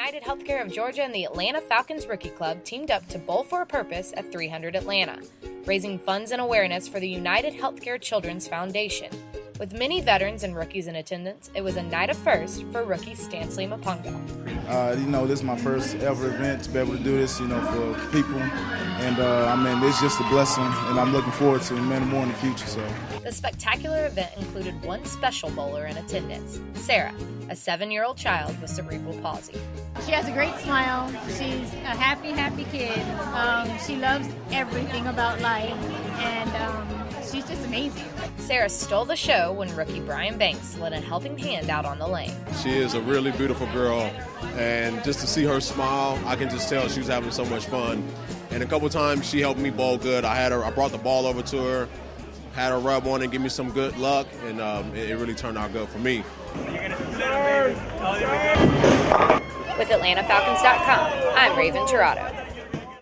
United Healthcare of Georgia and the Atlanta Falcons Rookie Club teamed up to Bowl for a Purpose at 300 Atlanta, raising funds and awareness for the United Healthcare Children's Foundation. With many veterans and rookies in attendance, it was a night of first for rookie Stanley Mapunga. This is my first ever event to be able to do this, for people. And, it's just a blessing, and I'm looking forward to many more in the future. So The spectacular event included one special bowler in attendance, Sarah, a 7-year-old child with cerebral palsy. She has a great smile. She's a happy kid. She loves everything about life, and she's just amazing. Sarah stole the show when rookie Brian Banks lent a helping hand out on the lane. She is a really beautiful girl, and just to see her smile, I can just tell she was having so much fun. And a couple times she helped me bowl good. I brought the ball over to her, had her rub on and give me some good luck, and it really turned out good for me. With AtlantaFalcons.com, I'm Raven Tirado.